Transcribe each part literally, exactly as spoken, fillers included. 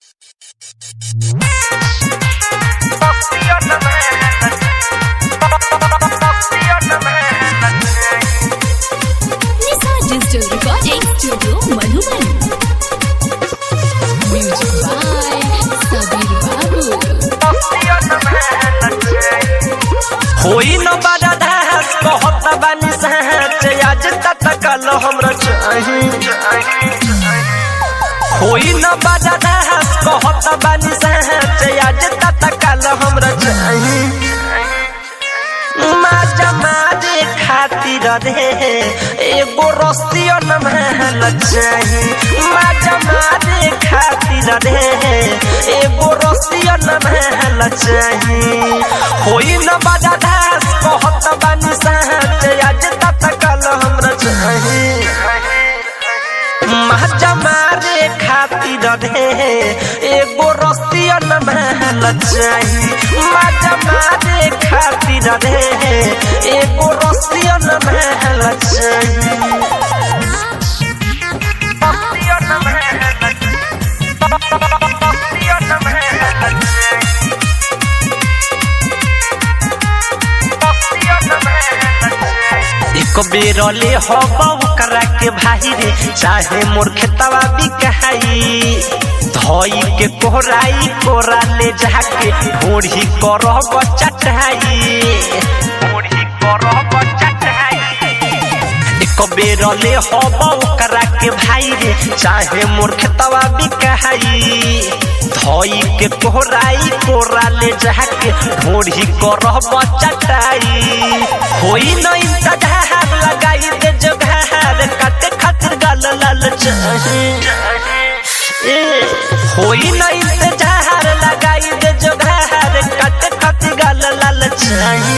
Nisa Digital Recording Studio, Madhuban. Music by Sabir Babu. होई न बड़ा दास कहत बानी सच आज तक कल हमरा चाही होई न बड़ा दास कहत बानी सच आज तक कल हमरा चाही माजा मारे खातिर रे एगो रस्तियों न महल चाही माजा मारे खातिर रे एगो रस्तियों न महल चाही होई न बड़ा दास कहत बानी सच आज तक कल हमरा चाही माजा मारे खातिर रे एगो रस्तियों न महल चाही माजा मारे खातिर रे एगो रस्तियों न महल चाही रस्तियों न महल रस्तियों न महल एक बेर ले हवा करा के भाई रे चाहे मोर खेतवा बिकाई धोई के कोहराई कोरा ले जाके ढोढ़ी करब चटाई ढोढ़ी करब चटाई एक बेर ले हवा करा के भाई रे चाहे मोर खेतवा बिकाई धोई के कोहराई कोरा ले जाके ढोढ़ी करब चटाई होई न इंतजार लगाई दे जोगार काटे खातिर गाल लाल चाही होई न इंतजार लगाई दे जोगार काटे खातिर गाल लाल चाही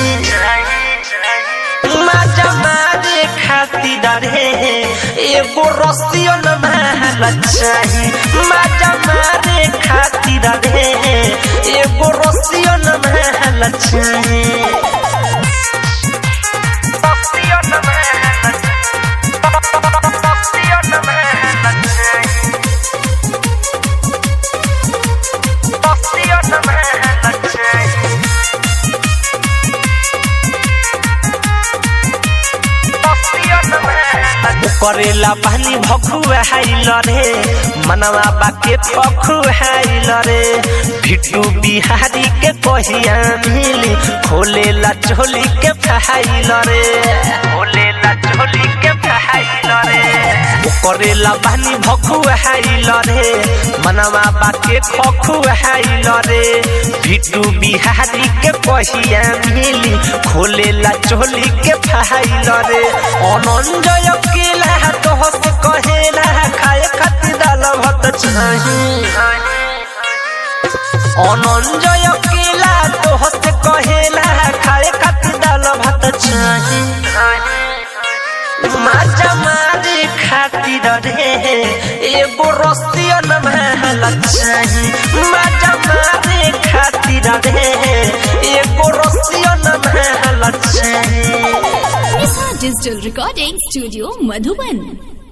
माजा मारे खातिर रे एगो रस्तियों न महल चाही माजा मारे खातिर रे एगो रस्तियों न महल चाही करेला पानी भखुआइल रे मनवा बाके पखुआइल रे भिट्टू बिहारी के कहिया मिली खोलेला चोली के फहाइल रे खोलेला चोली के फहाइल रे करेला पानी भखुआइल रे मनवा बाके खखुआइल रे भिट्टू बिहारी के कहिया मिली खोलेला चोली के फहाइल रे अनंजय केला तो हस कहेला खाए खातिर दाल भात चाही अनंजय केला तो हस कहेला खाए खातिर दाल भात चाही माजा मारे खातिर रे एगो रस्तियों न महल चाही माजा मारे खातिर रे एगो रस्तियों न महल चाही Nisa Digital Recording Studio, Madhuban.